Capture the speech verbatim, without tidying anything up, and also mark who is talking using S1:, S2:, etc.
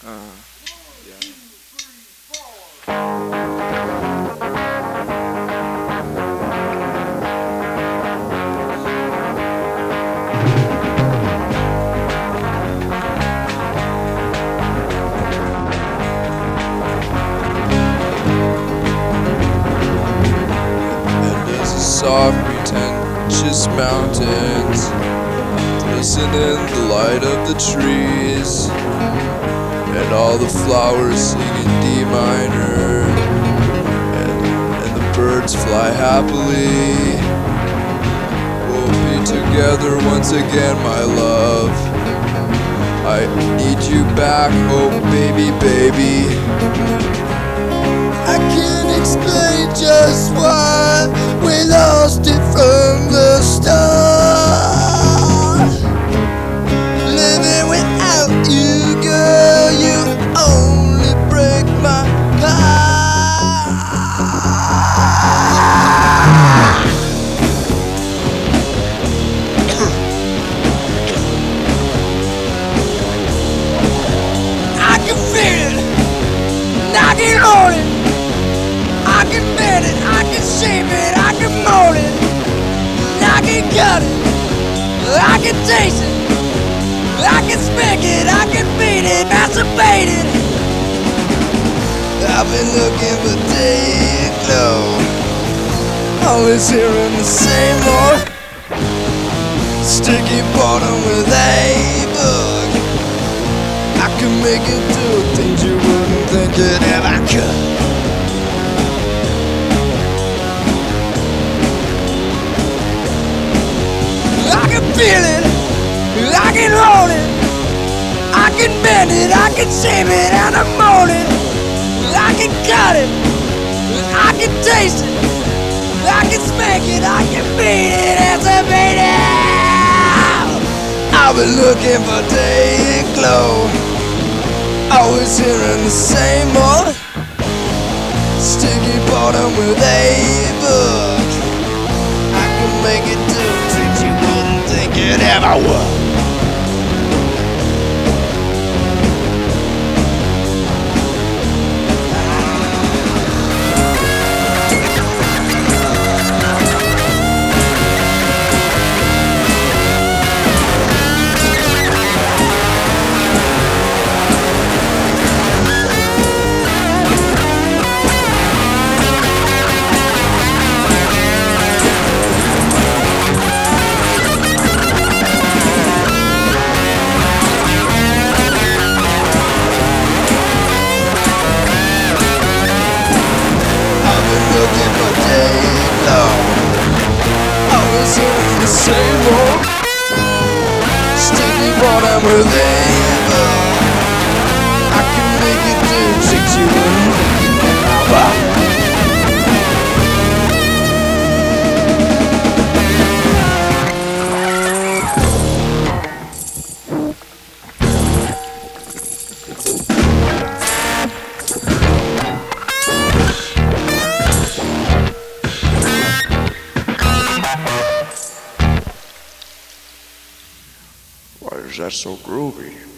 S1: Uh, yeah. And there's a soft, pretentious mountains, glistening the light of the trees, and all the flowers sing in D minor, and, and the birds fly happily. We'll be together once again, my love. I need you back, oh baby, baby. I can't explain just why we lost it from the start. Living without you, girl, you only break my heart. I can feel it, knocking on it. I can bend it, I can shape it, I can mold it, I can cut it, I can taste it, I can spank it, I can beat it, masturbate it. I've been looking for day glow, always hearing the same old sticky bottom with a book. I can make it do things you wouldn't think it ever could. I can feel it, I can hold it, I can bend it, I can shape it, and I mold it. I can cut it, I can taste it, I can spank it, I can beat it, activate it. I've been looking for day and glow, always hearing the same old sticky bottom with a book. I can make it do things you wouldn't think it ever would. Looking for day long, always hearing the same old sticky bottom with a I can make it do tricks you wouldn't think you ever. Why is that so groovy?